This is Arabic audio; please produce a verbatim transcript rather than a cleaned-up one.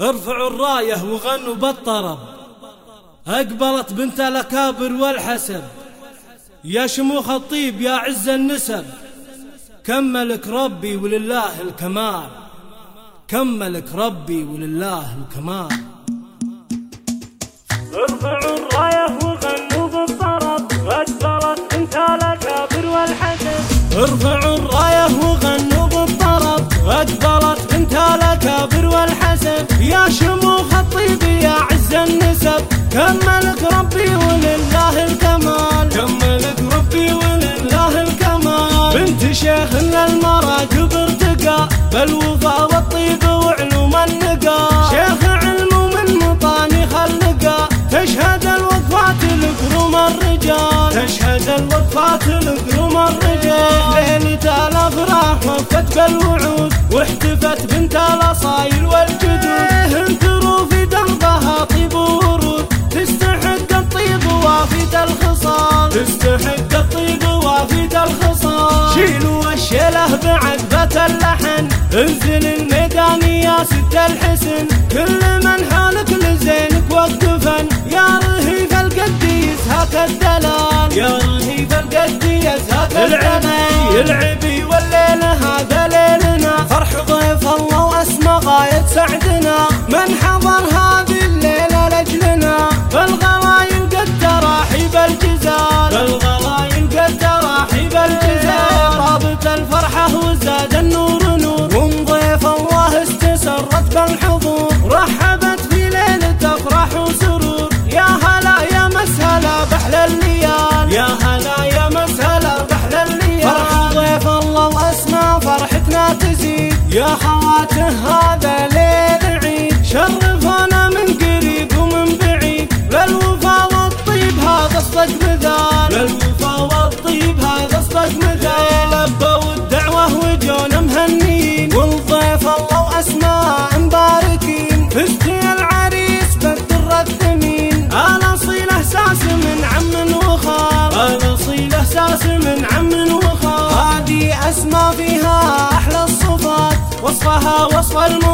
ارفعوا الراية وغنوا بالطرب، أقبلت بنت الأكابر والحسب، يا شموخ الطيب يا عز النسب، كملك ربي ولله الكمال، كملك ربي ولله الكمال. ارفعوا الراية وغنوا بالطرب، أقبلت بنت الأكابر والحسب. ارفعوا الراية وغنوا بالطرب، أقبلت بنت الأكابر والحسب، يا شموخ الطيب يا عز النسب، كملك ربي ولله الكمال، كملك ربي ولله الكمال. بنت شيخ للمراكب ارتقى، بالوفا والطيب وعلوم النقا، شيخ علم ومن مطاني خلقا، تشهد الوقفات لكرم الرجال، تشهد الوقفات لكرم الرجال. ليلة الأفراح وفت بالوعود، واحتفت بنت الأصايل والجدود، انثروا في دربها طيب ورود، تستحق الطيب وافد الخصال، تستحق الطيب وافد الخصال. شيلوا الشيله بعذبة اللحن، انزل الميدان يا ست الحسن، كل من حالك لزينك وقفن، يا رهيف القد يزهق الدلال، يا رهيف القد يزهق الدلال. العبي والليل هذا ليلنا، فرح ضيف الله واسمى غاية سعدنا، من حضر هذه الليلة لجلنا، بالغلايل قد تراحيب الجزال، بالغلايل قد تراحيب الجزال. طابت الفرحة وزاد النور نور، ومن ضيف الله استسرت بالحضور، رحبت في ليلة افراح وسرور، يا هلا يا مسهلا بحل الليال، يا هلا يا مسهلا بحل الليال. فرح ضيف الله واسمى فرحتنا تزيد، يا خواته هذا ليل عيد، شرفونا من قريب ومن بعيد، للوفا والطيب هذا اصدق مثال، للوفا والطيب هذا اصدق مثال. لبوا الدعوة وجونا مهنيين، والضيف الله واسمى مباركين، فزتي العريس بالدر الثمين، الاصيل احساس من عم وخال، الاصيل احساس من عم وخال. هذه اسمى فيها احلى الصفات، وصفها وصف الم